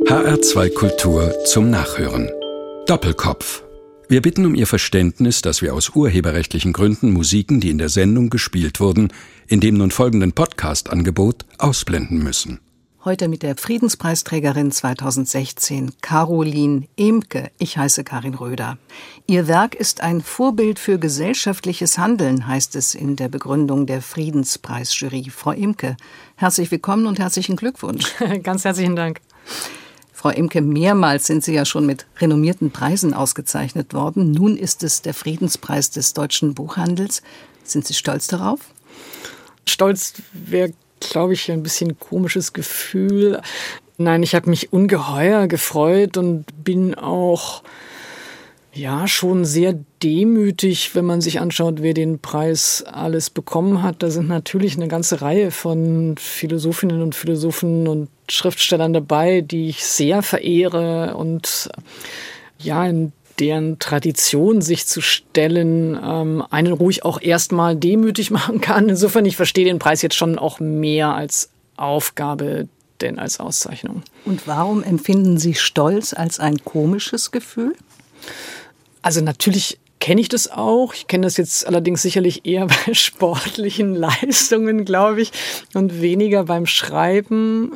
HR2 Kultur zum Nachhören. Doppelkopf. Wir bitten um Ihr Verständnis, dass wir aus urheberrechtlichen Gründen Musiken, die in der Sendung gespielt wurden, in dem nun folgenden Podcast-Angebot ausblenden müssen. Heute mit der Friedenspreisträgerin 2016, Caroline Emke. Ich heiße Karin Röder. Ihr Werk ist ein Vorbild für gesellschaftliches Handeln, heißt es in der Begründung der Friedenspreisjury. Frau Emke, herzlich willkommen und herzlichen Glückwunsch. Ganz herzlichen Dank. Frau Emke, mehrmals sind Sie ja schon mit renommierten Preisen ausgezeichnet worden. Nun ist es der Friedenspreis des deutschen Buchhandels. Sind Sie stolz darauf? Stolz wäre, glaube ich, ein bisschen komisches Gefühl. Nein, ich habe mich ungeheuer gefreut und bin auch schon sehr demütig, wenn man sich anschaut, wer den Preis alles bekommen hat. Da sind natürlich eine ganze Reihe von Philosophinnen und Philosophen und Schriftstellern dabei, die ich sehr verehre und in deren Tradition sich zu stellen, einen ruhig auch erstmal demütig machen kann. Insofern, ich verstehe den Preis jetzt schon auch mehr als Aufgabe, denn als Auszeichnung. Und warum empfinden Sie Stolz als ein komisches Gefühl? Also natürlich kenne ich das auch. Ich kenne das jetzt allerdings sicherlich eher bei sportlichen Leistungen, glaube ich, und weniger beim Schreiben.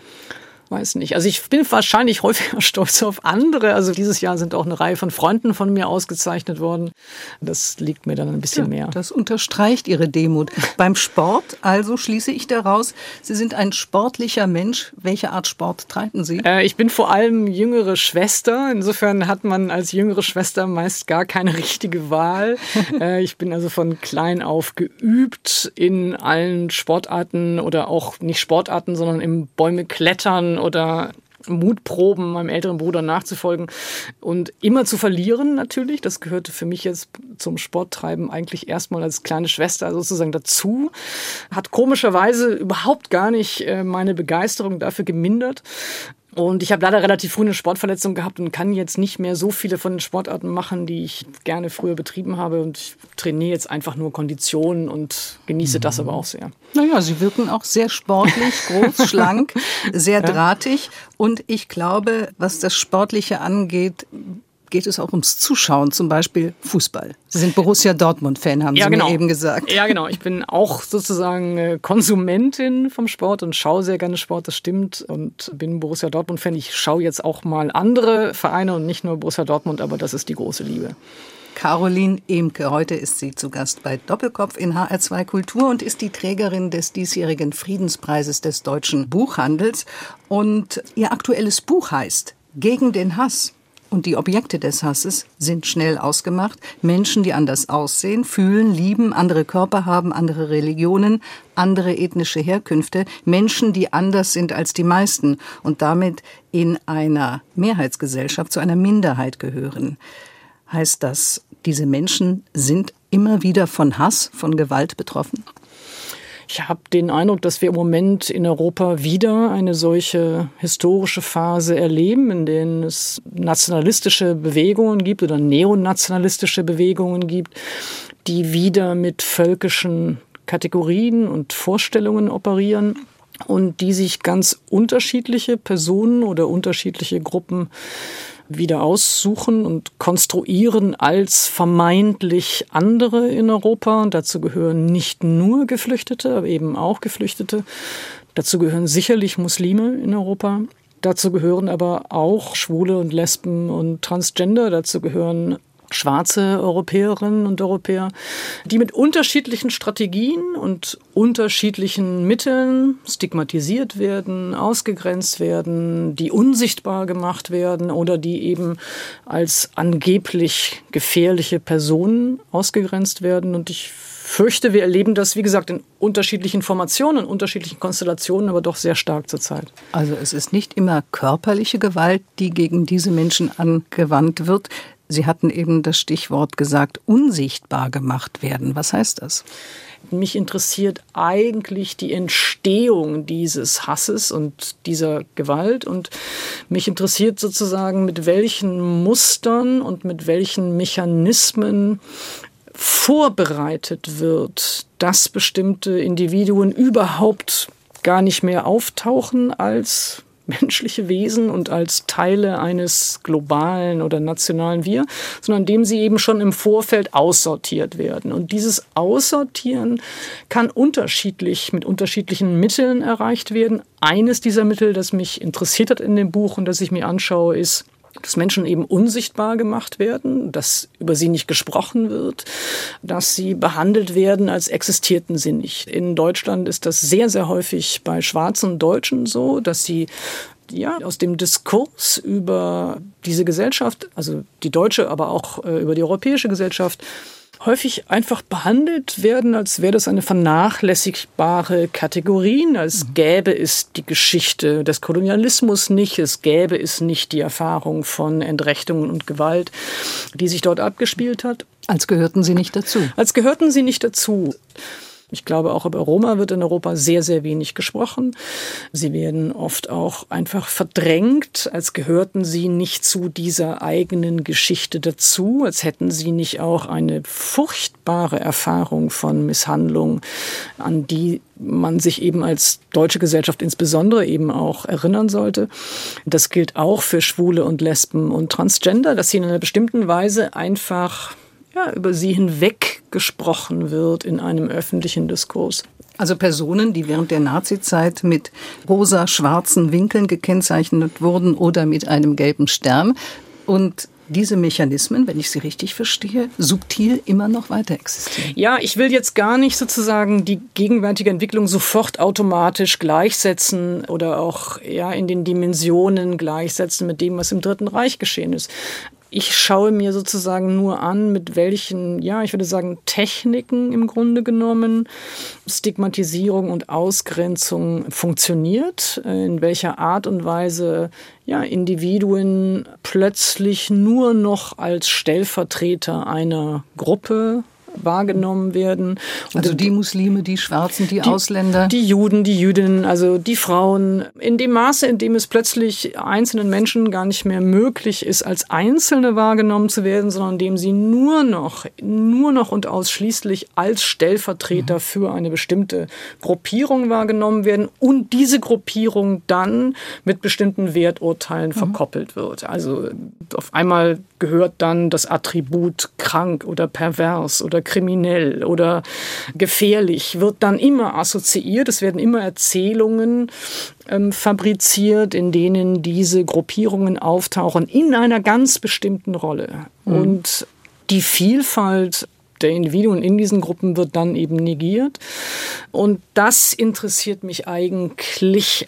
Weiß nicht. Also ich bin wahrscheinlich häufiger stolz auf andere. Also dieses Jahr sind auch eine Reihe von Freunden von mir ausgezeichnet worden. Das liegt mir dann ein bisschen mehr. Das unterstreicht Ihre Demut. Beim Sport, also schließe ich daraus, Sie sind ein sportlicher Mensch. Welche Art Sport treiben Sie? Ich bin vor allem jüngere Schwester. Insofern hat man als jüngere Schwester meist gar keine richtige Wahl. Ich bin also von klein auf geübt in allen Sportarten oder auch nicht Sportarten, sondern im Bäume klettern oder Mutproben meinem älteren Bruder nachzufolgen und immer zu verlieren natürlich. Das gehörte für mich jetzt zum Sporttreiben eigentlich erstmal als kleine Schwester sozusagen dazu. Hat komischerweise überhaupt gar nicht meine Begeisterung dafür gemindert. Und ich habe leider relativ früh eine Sportverletzung gehabt und kann jetzt nicht mehr so viele von den Sportarten machen, die ich gerne früher betrieben habe. Und ich trainiere jetzt einfach nur Konditionen und genieße das aber auch sehr. Naja, Sie wirken auch sehr sportlich, groß, schlank, sehr drahtig. Und ich glaube, was das Sportliche angeht, geht es auch ums Zuschauen, zum Beispiel Fußball. Sie sind Borussia Dortmund-Fan, haben Sie mir eben gesagt. Ja, genau. Ich bin auch sozusagen Konsumentin vom Sport und schaue sehr gerne Sport, das stimmt. Und bin Borussia Dortmund-Fan. Ich schaue jetzt auch mal andere Vereine und nicht nur Borussia Dortmund, aber das ist die große Liebe. Caroline Emke, heute ist sie zu Gast bei Doppelkopf in HR2 Kultur und ist die Trägerin des diesjährigen Friedenspreises des deutschen Buchhandels. Und ihr aktuelles Buch heißt Gegen den Hass. Und die Objekte des Hasses sind schnell ausgemacht. Menschen, die anders aussehen, fühlen, lieben, andere Körper haben, andere Religionen, andere ethnische Herkünfte. Menschen, die anders sind als die meisten und damit in einer Mehrheitsgesellschaft zu einer Minderheit gehören. Heißt das, diese Menschen sind immer wieder von Hass, von Gewalt betroffen? Ich habe den Eindruck, dass wir im Moment in Europa wieder eine solche historische Phase erleben, in denen es nationalistische Bewegungen gibt oder neonationalistische Bewegungen gibt, die wieder mit völkischen Kategorien und Vorstellungen operieren und die sich ganz unterschiedliche Personen oder unterschiedliche Gruppen wieder aussuchen und konstruieren als vermeintlich andere in Europa. Dazu gehören nicht nur Geflüchtete, aber eben auch Geflüchtete. Dazu gehören sicherlich Muslime in Europa. Dazu gehören aber auch Schwule und Lesben und Transgender. Dazu gehören schwarze Europäerinnen und Europäer, die mit unterschiedlichen Strategien und unterschiedlichen Mitteln stigmatisiert werden, ausgegrenzt werden, die unsichtbar gemacht werden oder die eben als angeblich gefährliche Personen ausgegrenzt werden. Und ich fürchte, wir erleben das, wie gesagt, in unterschiedlichen Formationen, in unterschiedlichen Konstellationen, aber doch sehr stark zurzeit. Also es ist nicht immer körperliche Gewalt, die gegen diese Menschen angewandt wird. Sie hatten eben das Stichwort gesagt, unsichtbar gemacht werden. Was heißt das? Mich interessiert eigentlich die Entstehung dieses Hasses und dieser Gewalt. Und mich interessiert sozusagen, mit welchen Mustern und mit welchen Mechanismen vorbereitet wird, dass bestimmte Individuen überhaupt gar nicht mehr auftauchen als menschliche Wesen und als Teile eines globalen oder nationalen Wir, sondern indem sie eben schon im Vorfeld aussortiert werden. Und dieses Aussortieren kann mit unterschiedlichen Mitteln erreicht werden. Eines dieser Mittel, das mich interessiert hat in dem Buch und das ich mir anschaue, ist, dass Menschen eben unsichtbar gemacht werden, dass über sie nicht gesprochen wird, dass sie behandelt werden, als existierten sie nicht. In Deutschland ist das sehr, sehr häufig bei schwarzen Deutschen so, dass sie aus dem Diskurs über diese Gesellschaft, also die deutsche, aber auch über die europäische Gesellschaft, häufig einfach behandelt werden, als wäre das eine vernachlässigbare Kategorie, als gäbe es die Geschichte des Kolonialismus nicht, es gäbe es nicht die Erfahrung von Entrechtungen und Gewalt, die sich dort abgespielt hat. Als gehörten sie nicht dazu. Als gehörten sie nicht dazu. Ich glaube, auch über Roma wird in Europa sehr, sehr wenig gesprochen. Sie werden oft auch einfach verdrängt, als gehörten sie nicht zu dieser eigenen Geschichte dazu, als hätten sie nicht auch eine furchtbare Erfahrung von Misshandlung, an die man sich eben als deutsche Gesellschaft insbesondere eben auch erinnern sollte. Das gilt auch für Schwule und Lesben und Transgender, dass sie in einer bestimmten Weise einfach über sie hinweg gesprochen wird in einem öffentlichen Diskurs. Also Personen, die während der Nazizeit mit rosa-schwarzen Winkeln gekennzeichnet wurden oder mit einem gelben Stern. Und diese Mechanismen, wenn ich sie richtig verstehe, subtil immer noch weiter existieren. Ja, ich will jetzt gar nicht sozusagen die gegenwärtige Entwicklung sofort automatisch gleichsetzen oder auch in den Dimensionen gleichsetzen mit dem, was im Dritten Reich geschehen ist. Ich schaue mir sozusagen nur an, mit welchen, ich würde sagen, Techniken im Grunde genommen Stigmatisierung und Ausgrenzung funktioniert, in welcher Art und Weise Individuen plötzlich nur noch als Stellvertreter einer Gruppe wahrgenommen werden. Und also die Muslime, die Schwarzen, die Ausländer. Die Juden, die Jüdinnen, also die Frauen. In dem Maße, in dem es plötzlich einzelnen Menschen gar nicht mehr möglich ist, als Einzelne wahrgenommen zu werden, sondern indem sie nur noch und ausschließlich als Stellvertreter für eine bestimmte Gruppierung wahrgenommen werden und diese Gruppierung dann mit bestimmten Werturteilen verkoppelt wird. Also auf einmal gehört dann das Attribut krank oder pervers oder kriminell oder gefährlich, wird dann immer assoziiert. Es werden immer Erzählungen fabriziert, in denen diese Gruppierungen auftauchen in einer ganz bestimmten Rolle. Und die Vielfalt der Individuen in diesen Gruppen wird dann eben negiert. Und das interessiert mich eigentlich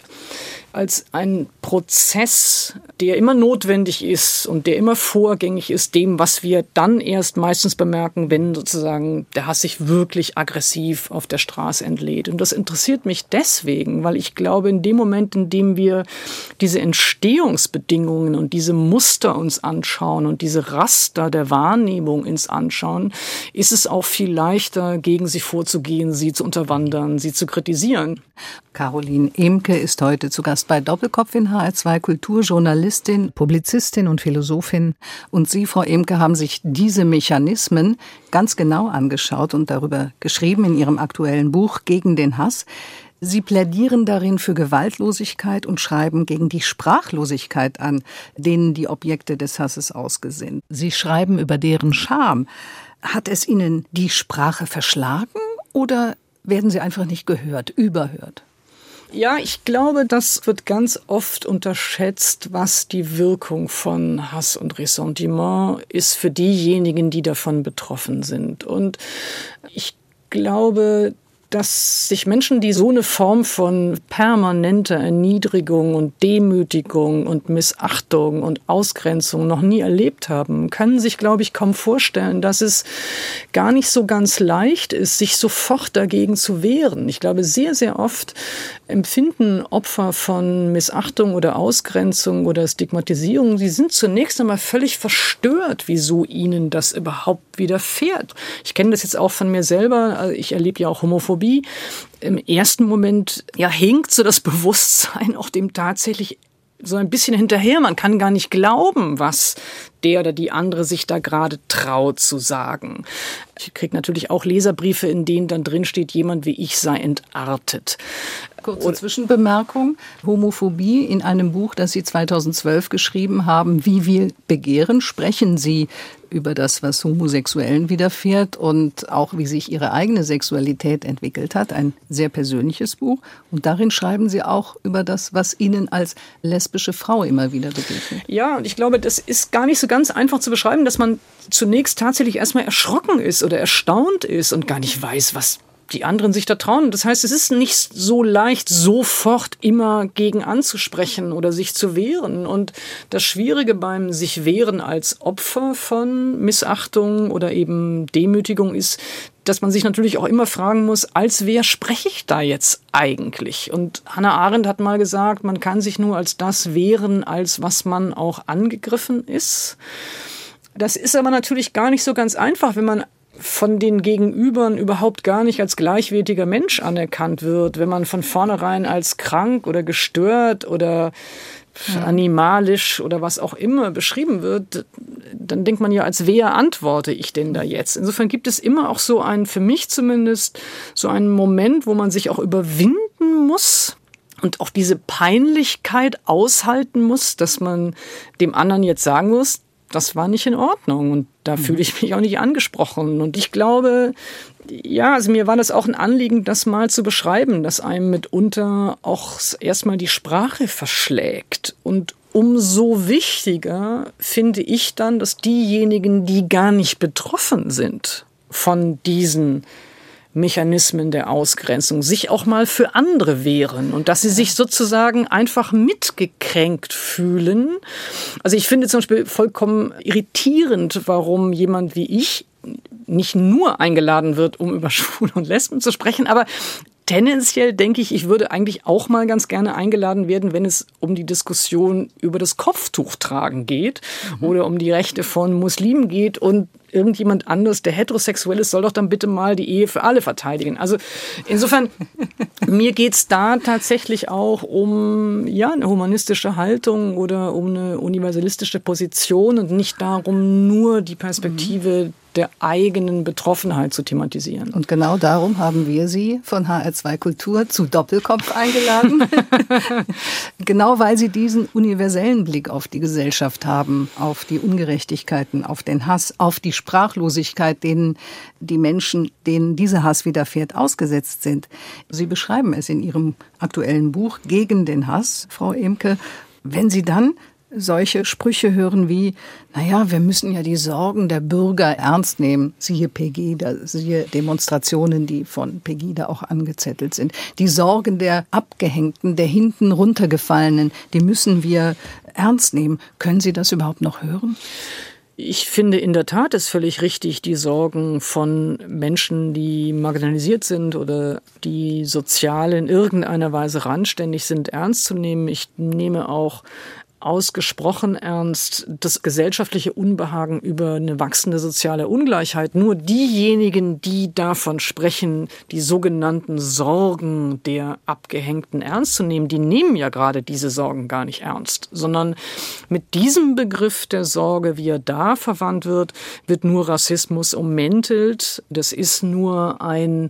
als ein Prozess, der immer notwendig ist und der immer vorgängig ist, dem, was wir dann erst meistens bemerken, wenn sozusagen der Hass sich wirklich aggressiv auf der Straße entlädt. Und das interessiert mich deswegen, weil ich glaube, in dem Moment, in dem wir diese Entstehungsbedingungen und diese Muster uns anschauen und diese Raster der Wahrnehmung uns anschauen, ist es auch viel leichter, gegen sie vorzugehen, sie zu unterwandern, sie zu kritisieren. Caroline Emke ist heute zu Gast bei Doppelkopf in HR2, Kulturjournalistin, Publizistin und Philosophin. Und Sie, Frau Emke, haben sich diese Mechanismen ganz genau angeschaut und darüber geschrieben in Ihrem aktuellen Buch Gegen den Hass. Sie plädieren darin für Gewaltlosigkeit und schreiben gegen die Sprachlosigkeit an, denen die Objekte des Hasses ausgesinnt. Sie schreiben über deren Scham. Hat es Ihnen die Sprache verschlagen oder werden sie einfach nicht gehört, überhört? Ja, ich glaube, das wird ganz oft unterschätzt, was die Wirkung von Hass und Ressentiment ist für diejenigen, die davon betroffen sind. Und ich glaube, dass sich Menschen, die so eine Form von permanenter Erniedrigung und Demütigung und Missachtung und Ausgrenzung noch nie erlebt haben, können sich, glaube ich, kaum vorstellen, dass es gar nicht so ganz leicht ist, sich sofort dagegen zu wehren. Ich glaube, sehr, sehr oft empfinden Opfer von Missachtung oder Ausgrenzung oder Stigmatisierung, sie sind zunächst einmal völlig verstört, wieso ihnen das überhaupt widerfährt. Ich kenne das jetzt auch von mir selber, ich erlebe ja auch Homophobie. Im ersten Moment hinkt so das Bewusstsein auch dem tatsächlich so ein bisschen hinterher. Man kann gar nicht glauben, was der oder die andere sich da gerade traut zu sagen. Ich kriege natürlich auch Leserbriefe, in denen dann drin steht, jemand wie ich sei entartet. Kurze Zwischenbemerkung. Homophobie in einem Buch, das Sie 2012 geschrieben haben, Wie wir begehren, sprechen Sie über das, was Homosexuellen widerfährt und auch wie sich ihre eigene Sexualität entwickelt hat. Ein sehr persönliches Buch. Und darin schreiben Sie auch über das, was Ihnen als lesbische Frau immer wieder begegnet. Ja, und ich glaube, das ist gar nicht so ganz einfach zu beschreiben, dass man zunächst tatsächlich erstmal erschrocken ist oder erstaunt ist und gar nicht weiß, was die anderen sich da trauen. Das heißt, es ist nicht so leicht, sofort immer gegen anzusprechen oder sich zu wehren. Und das Schwierige beim sich wehren als Opfer von Missachtung oder eben Demütigung ist, dass man sich natürlich auch immer fragen muss, als wer spreche ich da jetzt eigentlich? Und Hannah Arendt hat mal gesagt, man kann sich nur als das wehren, als was man auch angegriffen ist. Das ist aber natürlich gar nicht so ganz einfach, wenn man von den Gegenübern überhaupt gar nicht als gleichwertiger Mensch anerkannt wird, wenn man von vornherein als krank oder gestört oder animalisch oder was auch immer beschrieben wird, dann denkt man ja, als wer antworte ich denn da jetzt? Insofern gibt es immer auch so einen, für mich zumindest, so einen Moment, wo man sich auch überwinden muss und auch diese Peinlichkeit aushalten muss, dass man dem anderen jetzt sagen muss, das war nicht in Ordnung und da fühle ich mich auch nicht angesprochen. Und ich glaube, ja, also mir war das auch ein Anliegen, das mal zu beschreiben, dass einem mitunter auch erstmal die Sprache verschlägt. Und umso wichtiger finde ich dann, dass diejenigen, die gar nicht betroffen sind von diesen Mechanismen der Ausgrenzung, sich auch mal für andere wehren und dass sie sich sozusagen einfach mitgekränkt fühlen. Also ich finde zum Beispiel vollkommen irritierend, warum jemand wie ich nicht nur eingeladen wird, um über Schwule und Lesben zu sprechen, aber tendenziell denke ich, ich würde eigentlich auch mal ganz gerne eingeladen werden, wenn es um die Diskussion über das Kopftuchtragen geht oder um die Rechte von Muslimen geht und irgendjemand anderes, der heterosexuell ist, soll doch dann bitte mal die Ehe für alle verteidigen. Also insofern, mir geht's da tatsächlich auch um eine humanistische Haltung oder um eine universalistische Position und nicht darum, nur die Perspektive der eigenen Betroffenheit zu thematisieren. Und genau darum haben wir Sie von HR2 Kultur zu Doppelkopf eingeladen. Genau weil Sie diesen universellen Blick auf die Gesellschaft haben, auf die Ungerechtigkeiten, auf den Hass, auf die Sprachlosigkeit, denen die Menschen, denen dieser Hass widerfährt, ausgesetzt sind. Sie beschreiben es in Ihrem aktuellen Buch Gegen den Hass, Frau Ehmke. Wenn Sie dann solche Sprüche hören wie, naja, wir müssen ja die Sorgen der Bürger ernst nehmen. Siehe Pegida, siehe Demonstrationen, die von Pegida auch angezettelt sind. Die Sorgen der Abgehängten, der hinten runtergefallenen, die müssen wir ernst nehmen. Können Sie das überhaupt noch hören? Ich finde in der Tat ist völlig richtig, die Sorgen von Menschen, die marginalisiert sind oder die sozial in irgendeiner Weise randständig sind, ernst zu nehmen. Ich nehme auch ausgesprochen ernst das gesellschaftliche Unbehagen über eine wachsende soziale Ungleichheit. Nur diejenigen, die davon sprechen, die sogenannten Sorgen der Abgehängten ernst zu nehmen, die nehmen ja gerade diese Sorgen gar nicht ernst, sondern mit diesem Begriff der Sorge, wie er da verwandt wird, wird nur Rassismus ummäntelt. Das ist nur eine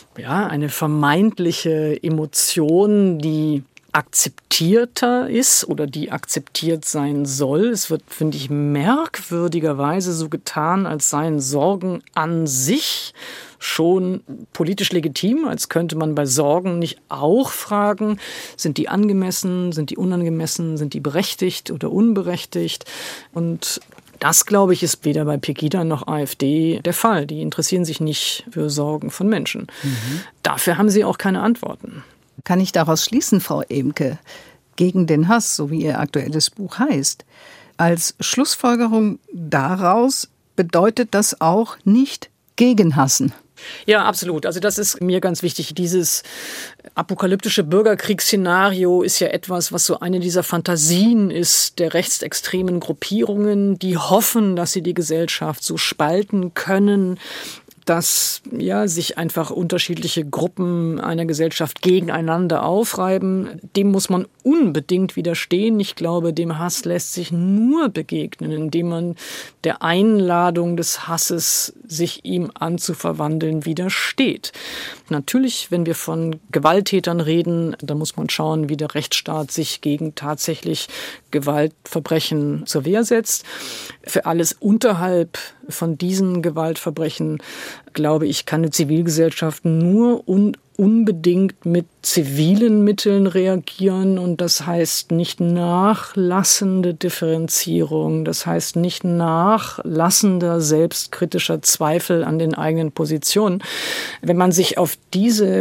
vermeintliche Emotion, die akzeptierter ist oder die akzeptiert sein soll. Es wird, finde ich, merkwürdigerweise so getan, als seien Sorgen an sich schon politisch legitim, als könnte man bei Sorgen nicht auch fragen, sind die angemessen, sind die unangemessen, sind die berechtigt oder unberechtigt? Und das, glaube ich, ist weder bei Pegida noch AfD der Fall. Die interessieren sich nicht für Sorgen von Menschen. Dafür haben sie auch keine Antworten. Kann ich daraus schließen, Frau Ehmke, Gegen den Hass, so wie Ihr aktuelles Buch heißt, als Schlussfolgerung daraus bedeutet das auch nicht gegenhassen? Ja, absolut. Also das ist mir ganz wichtig. Dieses apokalyptische Bürgerkriegsszenario ist ja etwas, was so eine dieser Fantasien ist der rechtsextremen Gruppierungen, die hoffen, dass sie die Gesellschaft so spalten können, dass sich einfach unterschiedliche Gruppen einer Gesellschaft gegeneinander aufreiben. Dem muss man unbedingt widerstehen. Ich glaube, dem Hass lässt sich nur begegnen, indem man der Einladung des Hasses, sich ihm anzuverwandeln, widersteht. Natürlich, wenn wir von Gewalttätern reden, da muss man schauen, wie der Rechtsstaat sich gegen tatsächlich Gewaltverbrechen zur Wehr setzt. Für alles unterhalb von diesen Gewaltverbrechen, glaube ich, kann eine Zivilgesellschaft nur und unbedingt mit zivilen Mitteln reagieren. Und das heißt nicht nachlassende Differenzierung, das heißt nicht nachlassender selbstkritischer Zweifel an den eigenen Positionen. Wenn man sich auf diese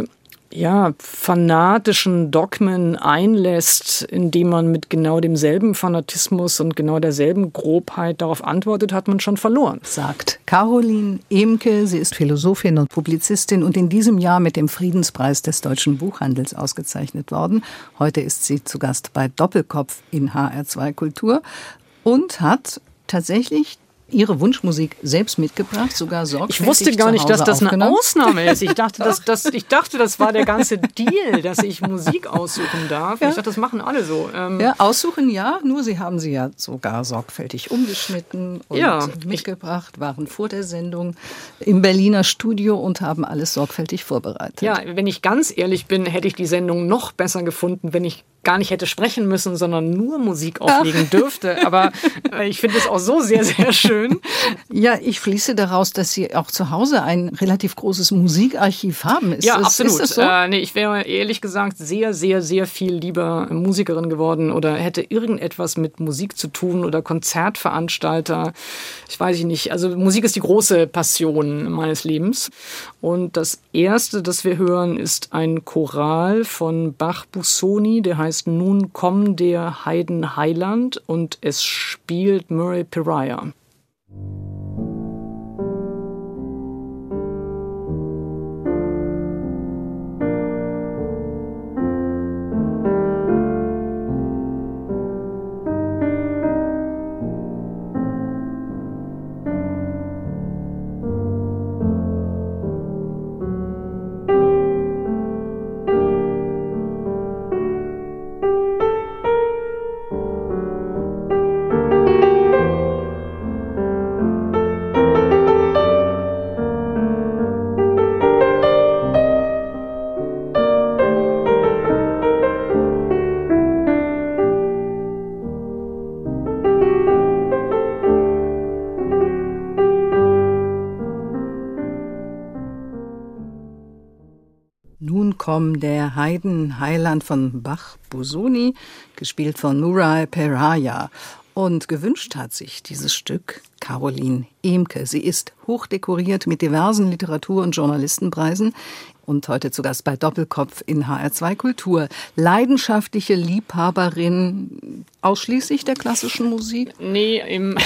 fanatischen Dogmen einlässt, indem man mit genau demselben Fanatismus und genau derselben Grobheit darauf antwortet, hat man schon verloren. Sagt Caroline Ehmke. Sie ist Philosophin und Publizistin und in diesem Jahr mit dem Friedenspreis des Deutschen Buchhandels ausgezeichnet worden. Heute ist sie zu Gast bei Doppelkopf in HR2 Kultur und hat tatsächlich Ihre Wunschmusik selbst mitgebracht, sogar sorgfältig. Ich wusste gar nicht, dass das eine Ausnahme ist. Ich dachte, das war der ganze Deal, dass ich Musik aussuchen darf. Ja. Ich dachte, das machen alle so. Aussuchen ja, nur Sie haben sie ja sogar sorgfältig umgeschnitten und mitgebracht, waren vor der Sendung im Berliner Studio und haben alles sorgfältig vorbereitet. Ja, wenn ich ganz ehrlich bin, hätte ich die Sendung noch besser gefunden, wenn ich gar nicht hätte sprechen müssen, sondern nur Musik auflegen dürfte. Aber ich finde es auch so sehr, sehr schön. Ja, ich schließe daraus, dass Sie auch zu Hause ein relativ großes Musikarchiv haben. Absolut. Ist das so? Ich wäre ehrlich gesagt sehr, sehr, sehr viel lieber Musikerin geworden oder hätte irgendetwas mit Musik zu tun oder Konzertveranstalter. Ich weiß nicht. Also Musik ist die große Passion meines Lebens. Und das Erste, das wir hören, ist ein Choral von Bach-Busoni, der heißt Nun komm der Heiden Heiland und es spielt Murray Pariah. Der Heiden Heiland von Bach-Busoni, gespielt von Murray Pariah. Und gewünscht hat sich dieses Stück Caroline Ehmke. Sie ist hochdekoriert mit diversen Literatur- und Journalistenpreisen und heute zu Gast bei Doppelkopf in HR2 Kultur. Leidenschaftliche Liebhaberin ausschließlich der klassischen Musik? Nee, im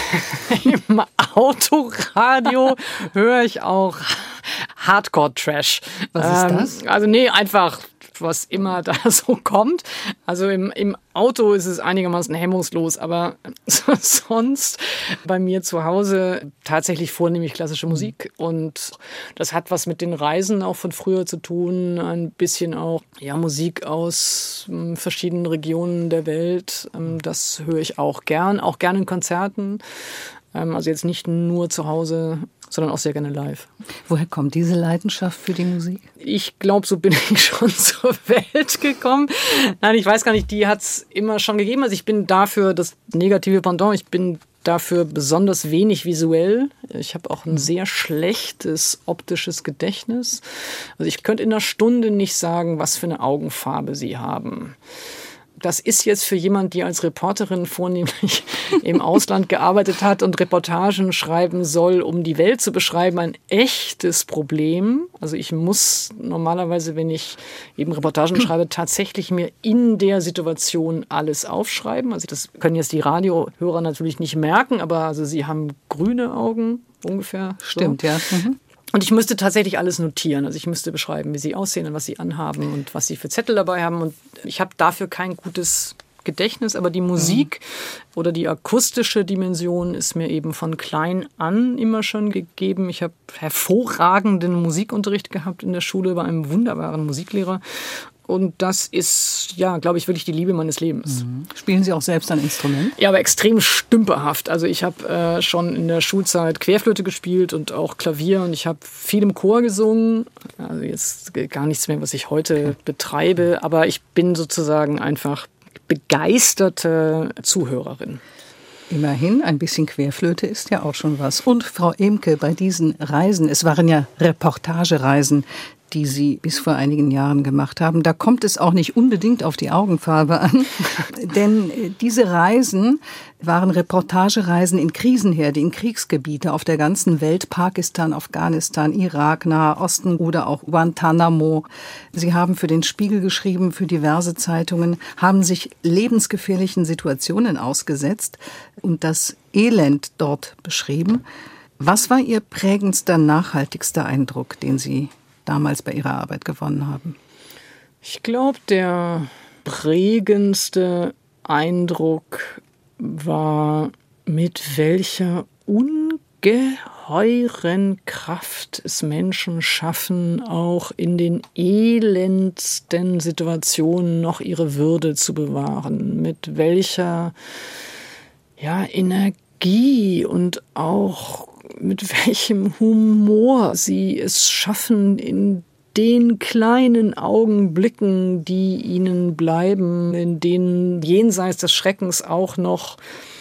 Autoradio höre ich auch Hardcore-Trash. Was ist das? Also einfach, was immer da so kommt. Also im Auto ist es einigermaßen hemmungslos, aber sonst bei mir zu Hause tatsächlich vornehmlich klassische Musik. Und das hat was mit den Reisen auch von früher zu tun, ein bisschen auch Musik aus verschiedenen Regionen der Welt. Das höre ich auch gern in Konzerten. Also jetzt nicht nur zu Hause, sondern auch sehr gerne live. Woher kommt diese Leidenschaft für die Musik? Ich glaube, so bin ich schon zur Welt gekommen. Nein, ich weiß gar nicht, die hat es immer schon gegeben. Also ich bin dafür das negative Pendant, ich bin dafür besonders wenig visuell. Ich habe auch ein sehr schlechtes optisches Gedächtnis. Also ich könnte in einer Stunde nicht sagen, was für eine Augenfarbe sie haben. Das ist jetzt für jemand, die als Reporterin vornehmlich im Ausland gearbeitet hat und Reportagen schreiben soll, um die Welt zu beschreiben, ein echtes Problem. Also ich muss normalerweise, wenn ich eben Reportagen schreibe, tatsächlich mir in der Situation alles aufschreiben. Also das können jetzt die Radiohörer natürlich nicht merken, aber also sie haben grüne Augen ungefähr. Stimmt, so. Ja. Mhm. Und ich müsste tatsächlich alles notieren. Also ich müsste beschreiben, wie sie aussehen und was sie anhaben und was sie für Zettel dabei haben. Und ich habe dafür kein gutes Gedächtnis, aber die Musik oder die akustische Dimension ist mir eben von klein an immer schon gegeben. Ich habe hervorragenden Musikunterricht gehabt in der Schule bei einem wunderbaren Musiklehrer. Und das ist, ja, glaube ich, wirklich die Liebe meines Lebens. Spielen Sie auch selbst ein Instrument? Ja, aber extrem stümperhaft. Also ich habe schon in der Schulzeit Querflöte gespielt und auch Klavier. Und ich habe viel im Chor gesungen. Also jetzt gar nichts mehr, was ich heute betreibe. Aber ich bin sozusagen einfach begeisterte Zuhörerin. Immerhin, ein bisschen Querflöte ist ja auch schon was. Und Frau Emke, bei diesen Reisen, es waren ja Reportagereisen, die Sie bis vor einigen Jahren gemacht haben, da kommt es auch nicht unbedingt auf die Augenfarbe an. Denn diese Reisen waren Reportagereisen in Krisenherde, in Kriegsgebiete auf der ganzen Welt, Pakistan, Afghanistan, Irak, Nahe Osten oder auch Guantanamo. Sie haben für den Spiegel geschrieben, für diverse Zeitungen, haben sich lebensgefährlichen Situationen ausgesetzt und das Elend dort beschrieben. Was war Ihr prägendster, nachhaltigster Eindruck, den Sie damals bei Ihrer Arbeit gewonnen haben? Ich glaube, der prägendste Eindruck war, mit welcher ungeheuren Kraft es Menschen schaffen, auch in den elendsten Situationen noch ihre Würde zu bewahren. Mit welcher Energie und auch mit welchem Humor sie es schaffen, in den kleinen Augenblicken, die ihnen bleiben, in denen jenseits des Schreckens auch noch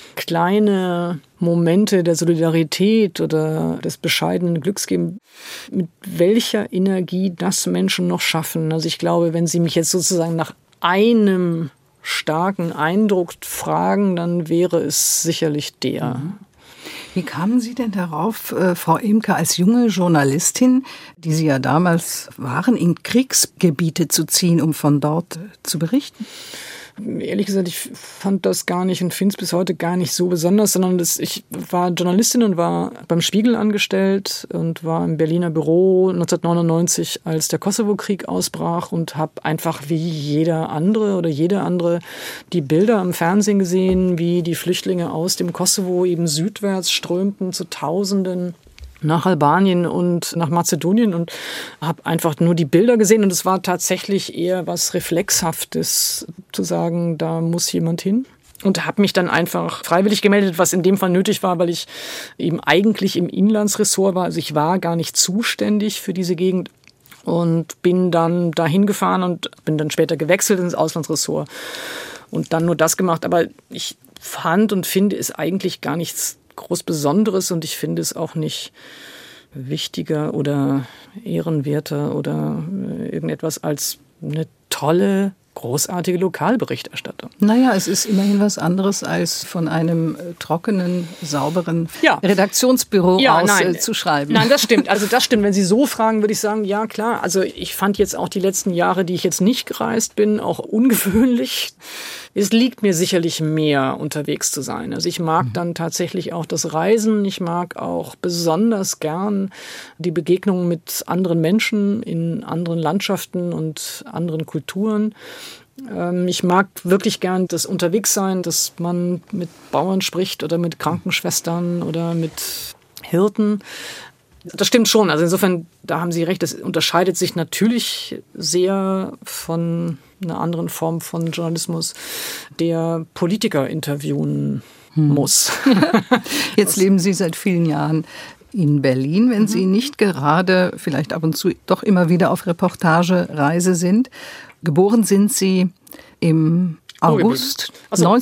kleine Momente der Solidarität oder des bescheidenen Glücks geben, mit welcher Energie das Menschen noch schaffen. Also ich glaube, wenn Sie mich jetzt sozusagen nach einem starken Eindruck fragen, dann wäre es sicherlich der. Wie kamen Sie denn darauf, Frau Emke, als junge Journalistin, die Sie ja damals waren, in Kriegsgebiete zu ziehen, um von dort zu berichten? Ehrlich gesagt, ich fand das gar nicht und finde es bis heute gar nicht so besonders, sondern ich war Journalistin und war beim Spiegel angestellt und war im Berliner Büro 1999, als der Kosovo-Krieg ausbrach und habe einfach wie jeder andere oder jede andere die Bilder im Fernsehen gesehen, wie die Flüchtlinge aus dem Kosovo eben südwärts strömten zu Tausenden nach Albanien und nach Mazedonien und habe einfach nur die Bilder gesehen und es war tatsächlich eher was Reflexhaftes zu sagen, da muss jemand hin. Und habe mich dann einfach freiwillig gemeldet, was in dem Fall nötig war, weil ich eben eigentlich im Inlandsressort war. Also ich war gar nicht zuständig für diese Gegend und bin dann dahin gefahren und bin dann später gewechselt ins Auslandsressort und dann nur das gemacht. Aber ich fand und finde es eigentlich gar nichts groß Besonderes und ich finde es auch nicht wichtiger oder ehrenwerter oder irgendetwas als eine tolle, großartige Lokalberichterstattung. Naja, es ist immerhin was anderes, als von einem trockenen, sauberen Redaktionsbüro aus zu schreiben. Nein, das stimmt. Also das stimmt. Wenn Sie so fragen, würde ich sagen, ja klar. Also ich fand jetzt auch die letzten Jahre, die ich jetzt nicht gereist bin, auch ungewöhnlich. Es liegt mir sicherlich mehr, unterwegs zu sein. Also ich mag dann tatsächlich auch das Reisen. Ich mag auch besonders gern die Begegnungen mit anderen Menschen in anderen Landschaften und anderen Kulturen. Ich mag wirklich gern das Unterwegssein, dass man mit Bauern spricht oder mit Krankenschwestern oder mit Hirten. Das stimmt schon. Also insofern, da haben Sie recht, das unterscheidet sich natürlich sehr von einer anderen Form von Journalismus, der Politiker interviewen muss. Jetzt leben Sie seit vielen Jahren in Berlin, wenn Sie nicht gerade, vielleicht ab und zu doch immer wieder auf Reportagereise sind. Geboren sind Sie im August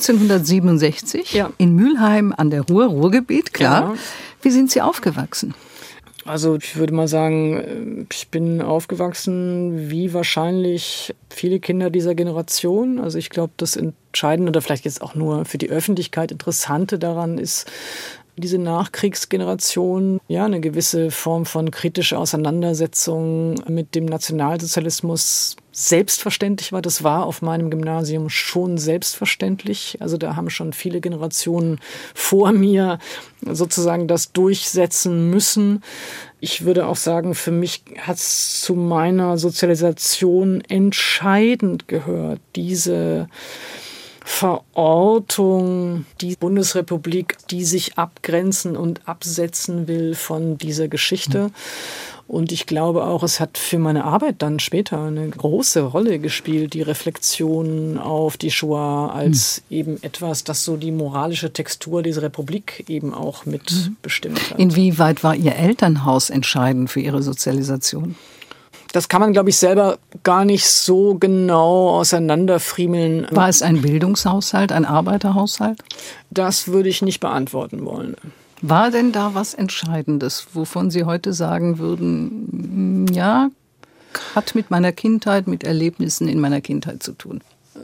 1967 in Mülheim an der Ruhr, Ruhrgebiet, klar. Ja. Wie sind Sie aufgewachsen? Also ich würde mal sagen, ich bin aufgewachsen wie wahrscheinlich viele Kinder dieser Generation. Also ich glaube, das Entscheidende oder vielleicht jetzt auch nur für die Öffentlichkeit Interessante daran ist, diese Nachkriegsgeneration, eine gewisse Form von kritischer Auseinandersetzung mit dem Nationalsozialismus selbstverständlich war. Das war auf meinem Gymnasium schon selbstverständlich. Also da haben schon viele Generationen vor mir sozusagen das durchsetzen müssen. Ich würde auch sagen, für mich hat es zu meiner Sozialisation entscheidend gehört, diese Verortung, die Bundesrepublik, die sich abgrenzen und absetzen will von dieser Geschichte. Und ich glaube auch, es hat für meine Arbeit dann später eine große Rolle gespielt, die Reflexion auf die Shoah als eben etwas, das so die moralische Textur dieser Republik eben auch mitbestimmt hat. Inwieweit war Ihr Elternhaus entscheidend für Ihre Sozialisation? Das kann man, glaube ich, selber gar nicht so genau auseinanderfriemeln. War es ein Bildungshaushalt, ein Arbeiterhaushalt? Das würde ich nicht beantworten wollen. War denn da was Entscheidendes, wovon Sie heute sagen würden, ja, hat mit meiner Kindheit, mit Erlebnissen in meiner Kindheit zu tun?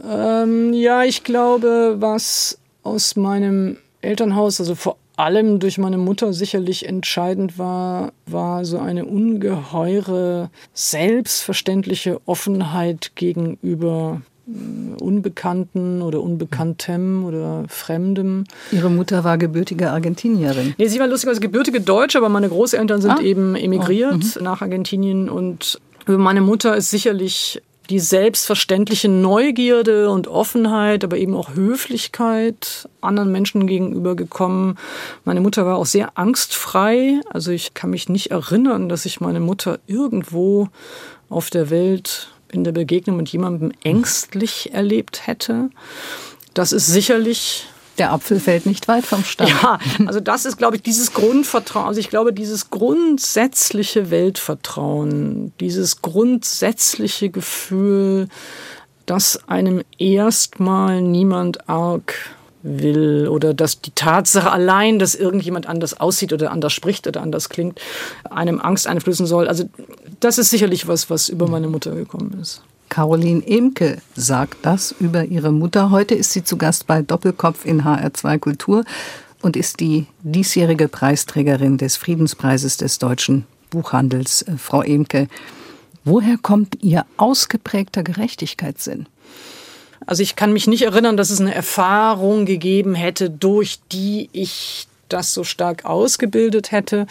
Ja, ich glaube, was aus meinem Elternhaus, also vor allem durch meine Mutter sicherlich entscheidend war so eine ungeheure, selbstverständliche Offenheit gegenüber Unbekannten oder Unbekanntem oder Fremdem. Ihre Mutter war gebürtige Argentinierin. Nee, sie war lustigerweise gebürtige Deutsche, aber meine Großeltern sind eben emigriert nach Argentinien. Und über meine Mutter ist sicherlich die selbstverständliche Neugierde und Offenheit, aber eben auch Höflichkeit anderen Menschen gegenüber gekommen. Meine Mutter war auch sehr angstfrei. Also ich kann mich nicht erinnern, dass ich meine Mutter irgendwo auf der Welt in der Begegnung mit jemandem ängstlich erlebt hätte. Das ist sicherlich... Der Apfel fällt nicht weit vom Stamm. Ja, also das ist, glaube ich, dieses Grundvertrauen. Also ich glaube, dieses grundsätzliche Weltvertrauen, dieses grundsätzliche Gefühl, dass einem erstmal niemand arg will oder dass die Tatsache allein, dass irgendjemand anders aussieht oder anders spricht oder anders klingt, einem Angst einflößen soll. Also das ist sicherlich was über meine Mutter gekommen ist. Caroline Emke sagt das über ihre Mutter. Heute ist sie zu Gast bei Doppelkopf in HR2 Kultur und ist die diesjährige Preisträgerin des Friedenspreises des deutschen Buchhandels. Frau Emke, woher kommt Ihr ausgeprägter Gerechtigkeitssinn? Also ich kann mich nicht erinnern, dass es eine Erfahrung gegeben hätte, durch die ich das so stark ausgebildet hätte.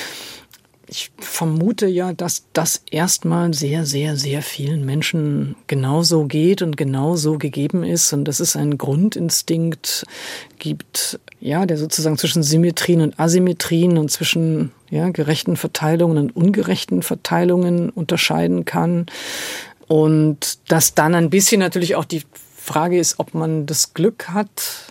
Ich vermute ja, dass das erstmal sehr, sehr, sehr vielen Menschen genauso geht und genauso gegeben ist und dass es einen Grundinstinkt gibt, ja, der sozusagen zwischen Symmetrien und Asymmetrien und zwischen gerechten Verteilungen und ungerechten Verteilungen unterscheiden kann. Und dass dann ein bisschen natürlich auch die Frage ist, ob man das Glück hat,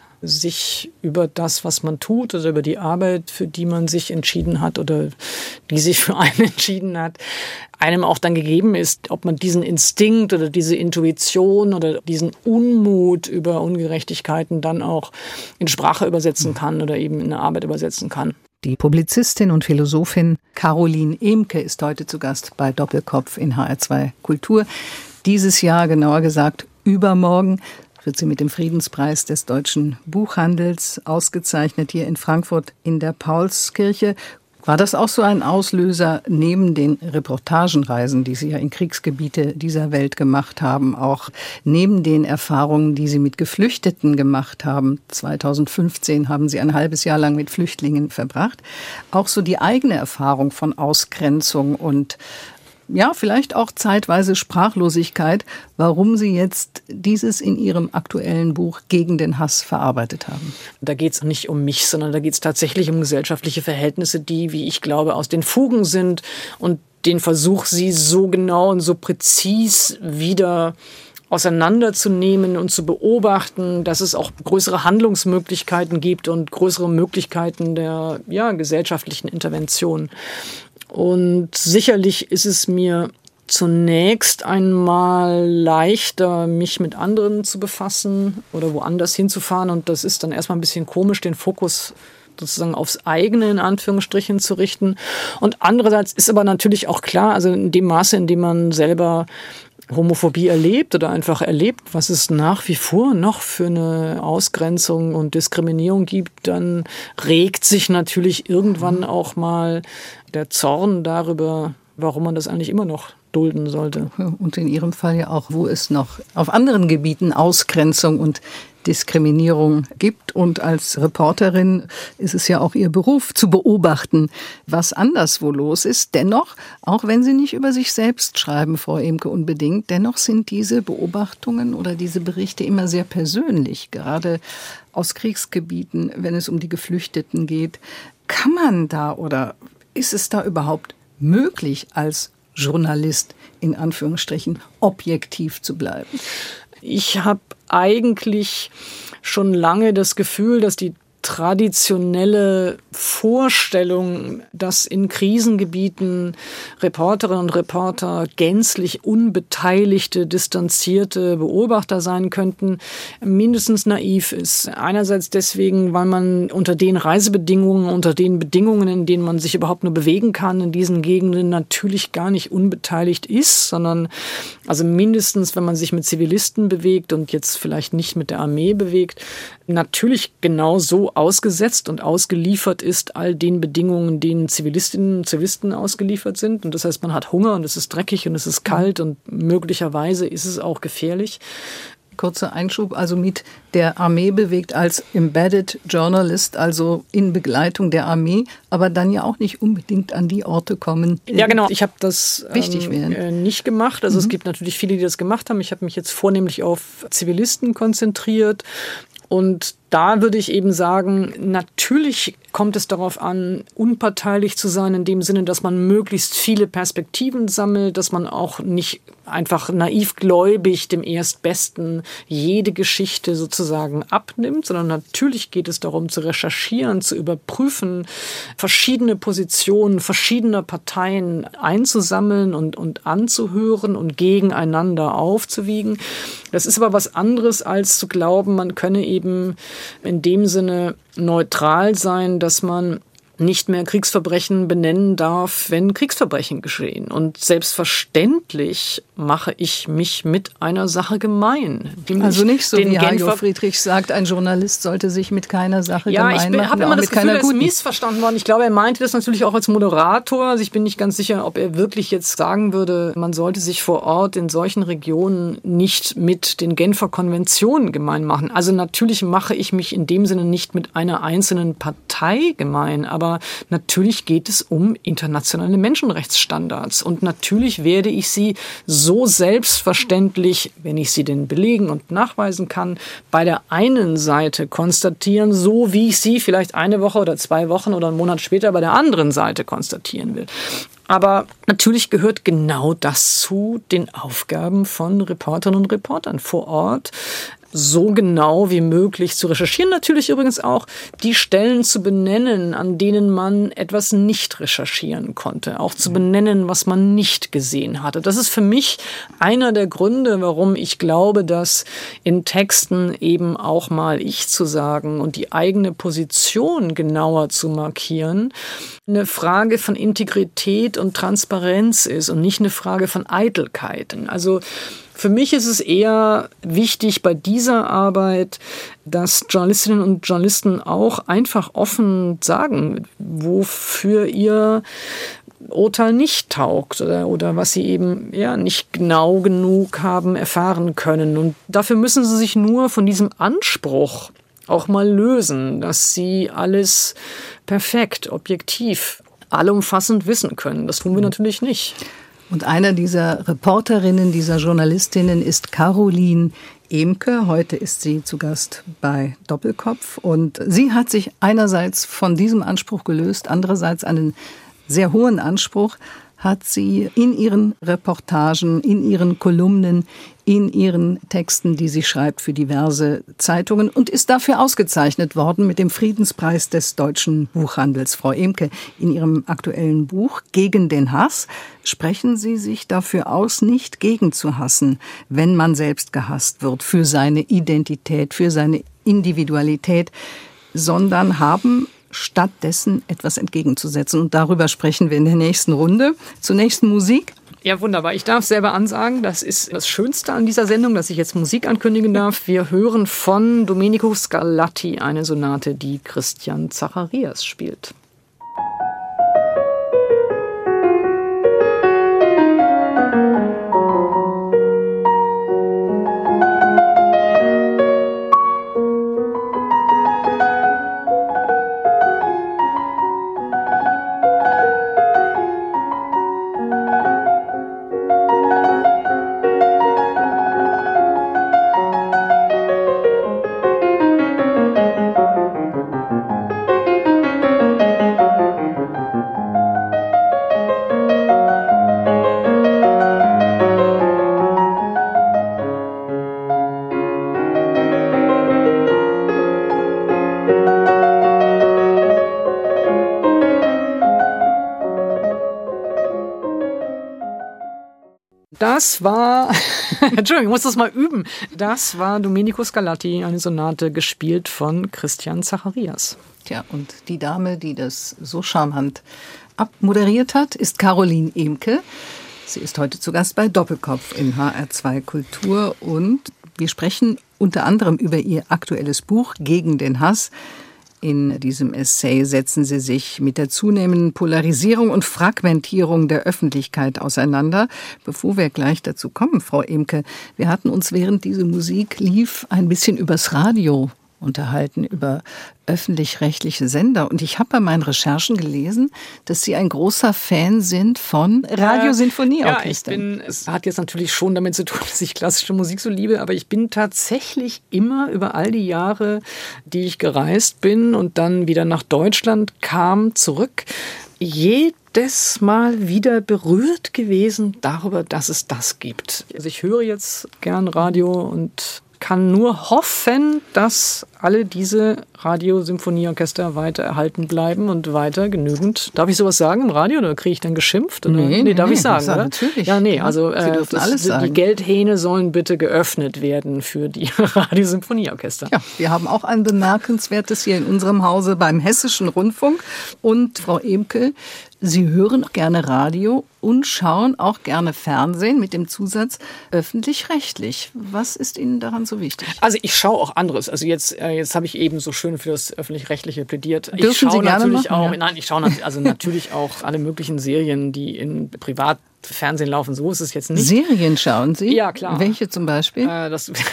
sich über das, was man tut oder über die Arbeit, für die man sich entschieden hat oder die sich für einen entschieden hat, einem auch dann gegeben ist, ob man diesen Instinkt oder diese Intuition oder diesen Unmut über Ungerechtigkeiten dann auch in Sprache übersetzen kann oder eben in eine Arbeit übersetzen kann. Die Publizistin und Philosophin Caroline Emke ist heute zu Gast bei Doppelkopf in HR2 Kultur. Dieses Jahr, genauer gesagt übermorgen, wird sie mit dem Friedenspreis des deutschen Buchhandels ausgezeichnet hier in Frankfurt in der Paulskirche. War das auch so ein Auslöser neben den Reportagenreisen, die Sie ja in Kriegsgebiete dieser Welt gemacht haben, auch neben den Erfahrungen, die Sie mit Geflüchteten gemacht haben? 2015 haben Sie ein halbes Jahr lang mit Flüchtlingen verbracht. Auch so die eigene Erfahrung von Ausgrenzung und ja, vielleicht auch zeitweise Sprachlosigkeit, warum Sie jetzt dieses in Ihrem aktuellen Buch Gegen den Hass verarbeitet haben. Da geht es nicht um mich, sondern da geht es tatsächlich um gesellschaftliche Verhältnisse, die, wie ich glaube, aus den Fugen sind und den Versuch, sie so genau und so präzis wieder auseinanderzunehmen und zu beobachten, dass es auch größere Handlungsmöglichkeiten gibt und größere Möglichkeiten der gesellschaftlichen Intervention. Und sicherlich ist es mir zunächst einmal leichter, mich mit anderen zu befassen oder woanders hinzufahren. Und das ist dann erstmal ein bisschen komisch, den Fokus sozusagen aufs eigene in Anführungsstrichen zu richten. Und andererseits ist aber natürlich auch klar, also in dem Maße, in dem man selber Homophobie erlebt oder einfach erlebt, was es nach wie vor noch für eine Ausgrenzung und Diskriminierung gibt, dann regt sich natürlich irgendwann auch mal der Zorn darüber, warum man das eigentlich immer noch dulden sollte. Und in Ihrem Fall ja auch, wo es noch auf anderen Gebieten Ausgrenzung und Diskriminierung gibt. Und als Reporterin ist es ja auch Ihr Beruf, zu beobachten, was anderswo los ist. Dennoch, auch wenn Sie nicht über sich selbst schreiben, Frau Emke, unbedingt, dennoch sind diese Beobachtungen oder diese Berichte immer sehr persönlich, gerade aus Kriegsgebieten, wenn es um die Geflüchteten geht. Kann man da oder ist es da überhaupt möglich, als Journalist in Anführungsstrichen objektiv zu bleiben? Ich habe eigentlich schon lange das Gefühl, dass die traditionelle Vorstellung, dass in Krisengebieten Reporterinnen und Reporter gänzlich unbeteiligte, distanzierte Beobachter sein könnten, mindestens naiv ist. Einerseits deswegen, weil man unter den Reisebedingungen, unter den Bedingungen, in denen man sich überhaupt nur bewegen kann, in diesen Gegenden natürlich gar nicht unbeteiligt ist, sondern also mindestens, wenn man sich mit Zivilisten bewegt und jetzt vielleicht nicht mit der Armee bewegt, natürlich genau so ausgesetzt und ausgeliefert ist all den Bedingungen, denen Zivilistinnen und Zivilisten ausgeliefert sind. Und das heißt, man hat Hunger und es ist dreckig und es ist kalt und möglicherweise ist es auch gefährlich. Kurzer Einschub, also mit der Armee bewegt als Embedded Journalist, also in Begleitung der Armee, aber dann ja auch nicht unbedingt an die Orte kommen. Ja, genau. Ich habe das nicht gemacht. Also es gibt natürlich viele, die das gemacht haben. Ich habe mich jetzt vornehmlich auf Zivilisten konzentriert. Und da würde ich eben sagen, natürlich kommt es darauf an, unparteilich zu sein, in dem Sinne, dass man möglichst viele Perspektiven sammelt, dass man auch nicht einfach naivgläubig dem Erstbesten jede Geschichte sozusagen abnimmt, sondern natürlich geht es darum, zu recherchieren, zu überprüfen, verschiedene Positionen verschiedener Parteien einzusammeln und anzuhören und gegeneinander aufzuwiegen. Das ist aber was anderes, als zu glauben, man könne eben in dem Sinne neutral sein, dass man nicht mehr Kriegsverbrechen benennen darf, wenn Kriegsverbrechen geschehen. Und selbstverständlich mache ich mich mit einer Sache gemein. Also nicht so, wie Hajo Friedrich sagt, ein Journalist sollte sich mit keiner Sache gemein machen. Ja, ich habe immer das Gefühl, er ist missverstanden worden. Ich glaube, er meinte das natürlich auch als Moderator. Also ich bin nicht ganz sicher, ob er wirklich jetzt sagen würde, man sollte sich vor Ort in solchen Regionen nicht mit den Genfer Konventionen gemein machen. Also natürlich mache ich mich in dem Sinne nicht mit einer einzelnen Partei gemein, aber natürlich geht es um internationale Menschenrechtsstandards. Und natürlich werde ich sie so selbstverständlich, wenn ich sie denn belegen und nachweisen kann, bei der einen Seite konstatieren, so wie ich sie vielleicht eine Woche oder 2 Wochen oder einen Monat später bei der anderen Seite konstatieren will. Aber natürlich gehört genau das zu den Aufgaben von Reporterinnen und Reportern vor Ort, so genau wie möglich zu recherchieren. Natürlich übrigens auch die Stellen zu benennen, an denen man etwas nicht recherchieren konnte. Auch zu benennen, was man nicht gesehen hatte. Das ist für mich einer der Gründe, warum ich glaube, dass in Texten eben auch mal ich zu sagen und die eigene Position genauer zu markieren, eine Frage von Integrität und Transparenz ist und nicht eine Frage von Eitelkeit. Also für mich ist es eher wichtig bei dieser Arbeit, dass Journalistinnen und Journalisten auch einfach offen sagen, wofür ihr Urteil nicht taugt oder was sie eben nicht genau genug haben erfahren können. Und dafür müssen sie sich nur von diesem Anspruch auch mal lösen, dass sie alles perfekt, objektiv, allumfassend wissen können. Das tun wir natürlich nicht. Und einer dieser Reporterinnen, dieser Journalistinnen ist Caroline Emke. Heute ist sie zu Gast bei Doppelkopf. Und sie hat sich einerseits von diesem Anspruch gelöst, andererseits einen sehr hohen Anspruch hat sie in ihren Reportagen, in ihren Kolumnen, in ihren Texten, die sie schreibt für diverse Zeitungen und ist dafür ausgezeichnet worden mit dem Friedenspreis des deutschen Buchhandels. Frau Emke, in Ihrem aktuellen Buch Gegen den Hass sprechen Sie sich dafür aus, nicht gegen zu hassen, wenn man selbst gehasst wird, für seine Identität, für seine Individualität, sondern haben stattdessen etwas entgegenzusetzen. Und darüber sprechen wir in der nächsten Runde. Zunächst Musik. Ja, wunderbar. Ich darf selber ansagen, das ist das Schönste an dieser Sendung, dass ich jetzt Musik ankündigen darf. Wir hören von Domenico Scarlatti eine Sonate, die Christian Zacharias spielt. Das war, Entschuldigung, ich muss das mal üben. Das war Domenico Scarlatti, eine Sonate gespielt von Christian Zacharias. Tja, und die Dame, die das so charmant abmoderiert hat, ist Caroline Emke. Sie ist heute zu Gast bei Doppelkopf in HR2 Kultur und wir sprechen unter anderem über ihr aktuelles Buch Gegen den Hass. In diesem Essay setzen Sie sich mit der zunehmenden Polarisierung und Fragmentierung der Öffentlichkeit auseinander. Bevor wir gleich dazu kommen, Frau Emke, wir hatten uns, während diese Musik lief, ein bisschen übers Radio unterhalten, über öffentlich-rechtliche Sender. Und ich habe bei meinen Recherchen gelesen, dass Sie ein großer Fan sind von Radiosinfonieorchester. Ja, es hat jetzt natürlich schon damit zu tun, dass ich klassische Musik so liebe, aber ich bin tatsächlich immer über all die Jahre, die ich gereist bin und dann wieder nach Deutschland kam, zurück, jedes Mal wieder berührt gewesen darüber, dass es das gibt. Also ich höre jetzt gern Radio und kann nur hoffen, dass alle diese Radiosymphonieorchester weiter erhalten bleiben und weiter genügend. Darf ich sowas sagen im Radio oder kriege ich dann geschimpft? Oder? Nee, darf ich sagen, oder? Natürlich. Ja, nee, also Sie dürfen alles sagen. Die Geldhähne sollen bitte geöffnet werden für die Radiosymphonieorchester. Ja, wir haben auch ein bemerkenswertes hier in unserem Hause beim Hessischen Rundfunk. Und Frau Emke, Sie hören gerne Radio und schauen auch gerne Fernsehen mit dem Zusatz öffentlich-rechtlich. Was ist Ihnen daran so wichtig? Also ich schaue auch anderes. Also jetzt habe ich eben so schön für das Öffentlich-Rechtliche plädiert. Dürfen ich schaue Sie gerne natürlich machen, auch, ja. Nein, ich schaue also natürlich auch alle möglichen Serien, die in Privatfernsehen laufen. So ist es jetzt nicht. Serien schauen Sie? Ja, klar. Welche zum Beispiel? Da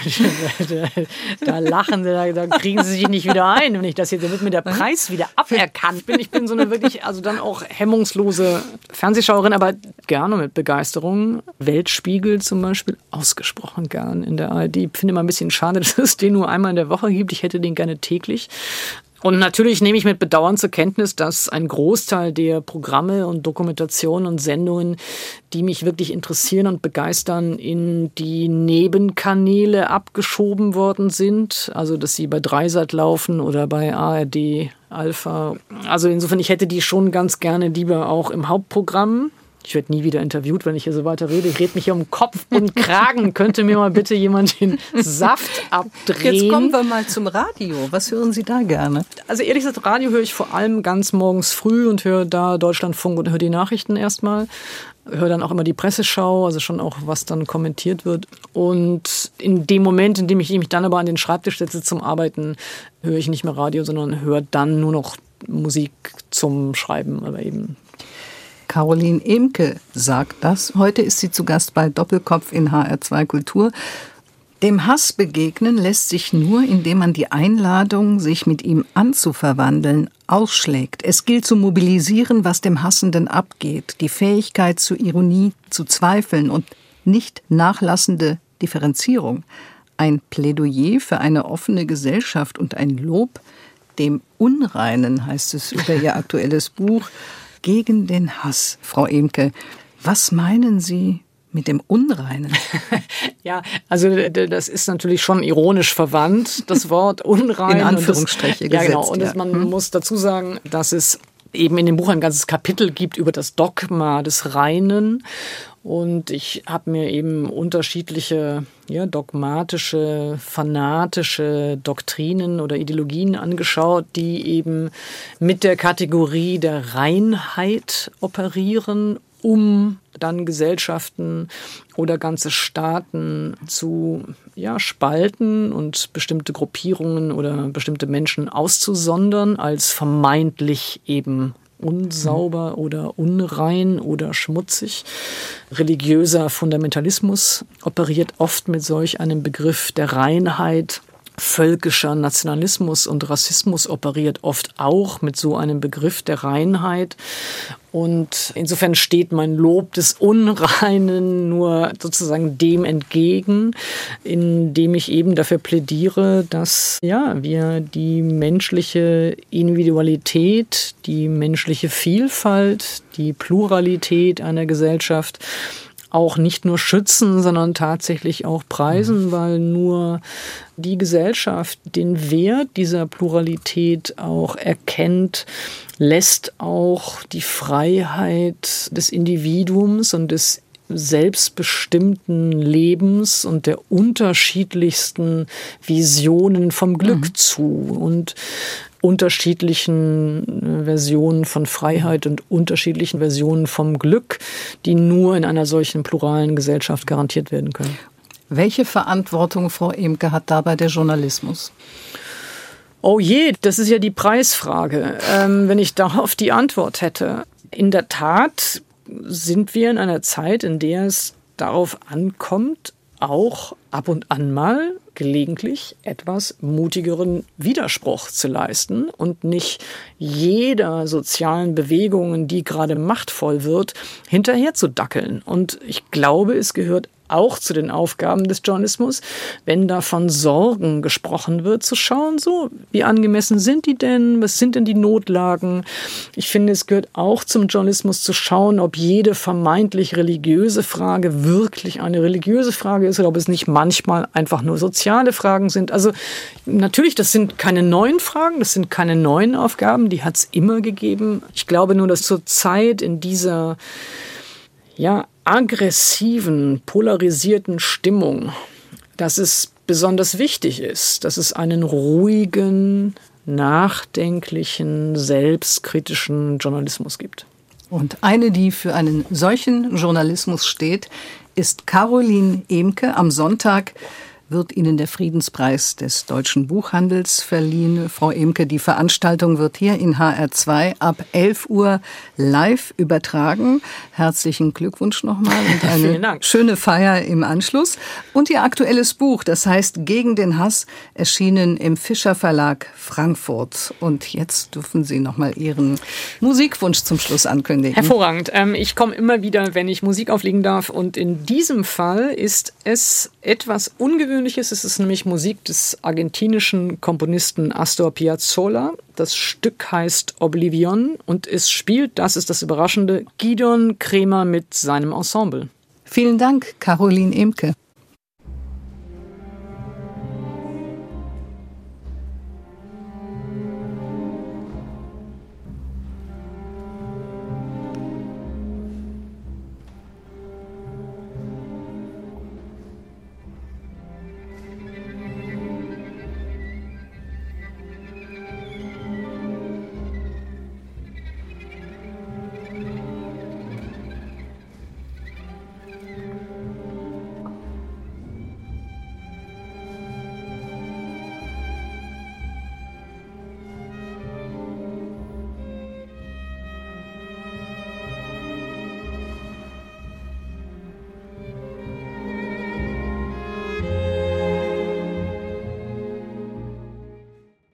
lachen Sie, da kriegen Sie sich nicht wieder ein, wenn ich das jetzt, da wird mir der Preis wieder aberkannt bin. Ich bin so eine wirklich, also dann auch hemmungslose Fernsehschauerin, aber gerne mit Begeisterung. Weltspiegel zum Beispiel, ausgesprochen gern in der ARD. Ich finde immer ein bisschen schade, dass es den nur einmal in der Woche gibt. Ich hätte den gerne täglich. Und natürlich nehme ich mit Bedauern zur Kenntnis, dass ein Großteil der Programme und Dokumentationen und Sendungen, die mich wirklich interessieren und begeistern, in die Nebenkanäle abgeschoben worden sind. Also, dass sie bei Dreisat laufen oder bei ARD Alpha. Also insofern, ich hätte die schon ganz gerne lieber auch im Hauptprogramm. Ich werde nie wieder interviewt, wenn ich hier so weiter rede. Ich rede mich hier um Kopf und Kragen. Könnte mir mal bitte jemand den Saft abdrehen? Jetzt kommen wir mal zum Radio. Was hören Sie da gerne? Also ehrlich gesagt, Radio höre ich vor allem ganz morgens früh und höre da Deutschlandfunk und höre die Nachrichten erstmal. Höre dann auch immer die Presseschau, also schon auch, was dann kommentiert wird. Und in dem Moment, in dem ich mich dann aber an den Schreibtisch setze zum Arbeiten, höre ich nicht mehr Radio, sondern höre dann nur noch Musik zum Schreiben, aber eben. Caroline Emke sagt das. Heute ist sie zu Gast bei Doppelkopf in HR2 Kultur. Dem Hass begegnen lässt sich nur, indem man die Einladung, sich mit ihm anzuverwandeln, ausschlägt. Es gilt zu mobilisieren, was dem Hassenden abgeht, die Fähigkeit zur Ironie, zu zweifeln und nicht nachlassende Differenzierung. Ein Plädoyer für eine offene Gesellschaft und ein Lob dem Unreinen, heißt es über ihr aktuelles Buch, Gegen den Hass. Frau Emke, was meinen Sie mit dem Unreinen? Ja, also das ist natürlich schon ironisch verwandt, das Wort Unrein. In Anführungsstriche gesetzt. Ja, genau. Und man muss dazu sagen, dass es eben in dem Buch ein ganzes Kapitel gibt über das Dogma des Reinen. Und ich habe mir eben unterschiedliche dogmatische, fanatische Doktrinen oder Ideologien angeschaut, die eben mit der Kategorie der Reinheit operieren, um dann Gesellschaften oder ganze Staaten zu spalten und bestimmte Gruppierungen oder bestimmte Menschen auszusondern als vermeintlich eben unsauber oder unrein oder schmutzig. Religiöser Fundamentalismus operiert oft mit solch einem Begriff der Reinheit. Völkischer Nationalismus und Rassismus operiert oft auch mit so einem Begriff der Reinheit. Und insofern steht mein Lob des Unreinen nur sozusagen dem entgegen, indem ich eben dafür plädiere, dass wir die menschliche Individualität, die menschliche Vielfalt, die Pluralität einer Gesellschaft auch nicht nur schützen, sondern tatsächlich auch preisen, weil nur die Gesellschaft den Wert dieser Pluralität auch erkennt, lässt auch die Freiheit des Individuums und des selbstbestimmten Lebens und der unterschiedlichsten Visionen vom Glück zu und unterschiedlichen Versionen von Freiheit und unterschiedlichen Versionen vom Glück, die nur in einer solchen pluralen Gesellschaft garantiert werden können. Welche Verantwortung, Frau Ehmke, hat dabei der Journalismus? Oh je, das ist ja die Preisfrage, wenn ich darauf die Antwort hätte. In der Tat sind wir in einer Zeit, in der es darauf ankommt, auch ab und an mal gelegentlich etwas mutigeren Widerspruch zu leisten und nicht jeder sozialen Bewegung, die gerade machtvoll wird, hinterher zu dackeln. Und ich glaube, es gehört auch zu den Aufgaben des Journalismus, wenn da von Sorgen gesprochen wird, zu schauen, so, wie angemessen sind die denn? Was sind denn die Notlagen? Ich finde, es gehört auch zum Journalismus zu schauen, ob jede vermeintlich religiöse Frage wirklich eine religiöse Frage ist oder ob es nicht manchmal einfach nur soziale Fragen sind. Also natürlich, das sind keine neuen Fragen, das sind keine neuen Aufgaben, die hat es immer gegeben. Ich glaube nur, dass zur Zeit in dieser aggressiven, polarisierten Stimmung, dass es besonders wichtig ist, dass es einen ruhigen, nachdenklichen, selbstkritischen Journalismus gibt. Und eine, die für einen solchen Journalismus steht, ist Caroline Ehmke. Am Sonntag wird Ihnen der Friedenspreis des Deutschen Buchhandels verliehen. Frau Ehmke, die Veranstaltung wird hier in HR2 ab 11 Uhr live übertragen. Herzlichen Glückwunsch nochmal und eine schöne Feier im Anschluss. Und Ihr aktuelles Buch, das heißt Gegen den Hass, erschienen im Fischer Verlag Frankfurt. Und jetzt dürfen Sie nochmal Ihren Musikwunsch zum Schluss ankündigen. Hervorragend. Ich komme immer wieder, wenn ich Musik auflegen darf. Und in diesem Fall ist es etwas ungewöhnliches. Es ist nämlich Musik des argentinischen Komponisten Astor Piazzolla. Das Stück heißt Oblivion und es spielt, das ist das Überraschende, Gidon Kremer mit seinem Ensemble. Vielen Dank, Caroline Ehmke.